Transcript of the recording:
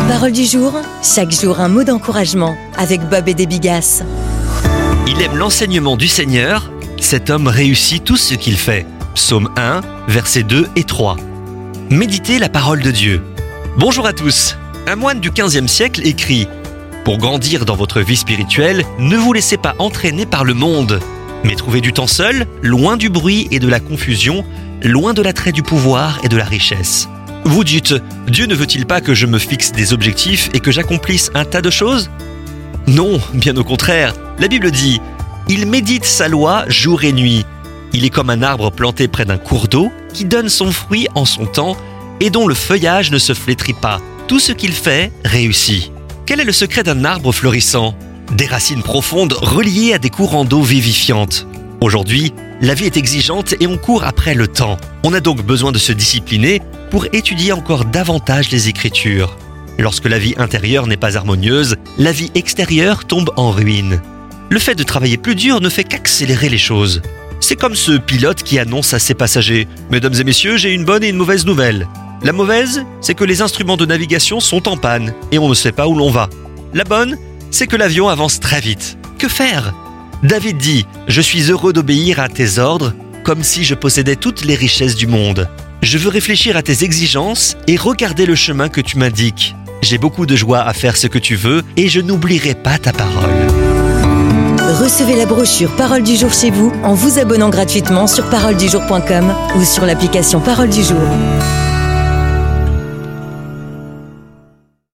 Parole du jour, chaque jour un mot d'encouragement avec Bob et des Bigasses. Il aime l'enseignement du Seigneur, cet homme réussit tout ce qu'il fait. Psaume 1, versets 2 et 3. Méditez la parole de Dieu. Bonjour à tous. Un moine du XVe siècle écrit « Pour grandir dans votre vie spirituelle, ne vous laissez pas entraîner par le monde, mais trouvez du temps seul, loin du bruit et de la confusion, loin de l'attrait du pouvoir et de la richesse. » Vous dites « Dieu ne veut-il pas que je me fixe des objectifs et que j'accomplisse un tas de choses ?» Non, bien au contraire. La Bible dit « Il médite sa loi jour et nuit. Il est comme un arbre planté près d'un cours d'eau qui donne son fruit en son temps et dont le feuillage ne se flétrit pas. Tout ce qu'il fait réussit. » Quel est le secret d'un arbre fleurissant ? Des racines profondes reliées à des courants d'eau vivifiantes. Aujourd'hui, la vie est exigeante et on court après le temps. On a donc besoin de se discipliner pour étudier encore davantage les Écritures. Lorsque la vie intérieure n'est pas harmonieuse, la vie extérieure tombe en ruine. Le fait de travailler plus dur ne fait qu'accélérer les choses. C'est comme ce pilote qui annonce à ses passagers « Mesdames et messieurs, j'ai une bonne et une mauvaise nouvelle. La mauvaise, c'est que les instruments de navigation sont en panne et on ne sait pas où l'on va. La bonne, c'est que l'avion avance très vite. Que faire ? David dit « Je suis heureux d'obéir à tes ordres, comme si je possédais toutes les richesses du monde. Je veux réfléchir à tes exigences et regarder le chemin que tu m'indiques. J'ai beaucoup de joie à faire ce que tu veux et je n'oublierai pas ta parole. » Recevez la brochure Parole du jour chez vous en vous abonnant gratuitement sur paroledujour.com ou sur l'application Parole du jour.